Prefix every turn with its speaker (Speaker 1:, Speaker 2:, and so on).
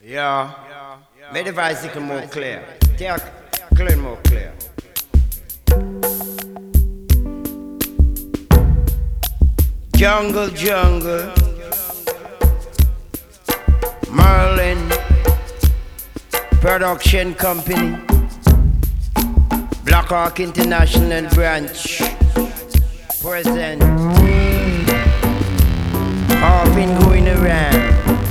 Speaker 1: Yeah. Make the bicycle more clear. Take clear more clear. Jungle, jungle. Merlin Production Company. Black Hawk International Branch. Present. All been going around.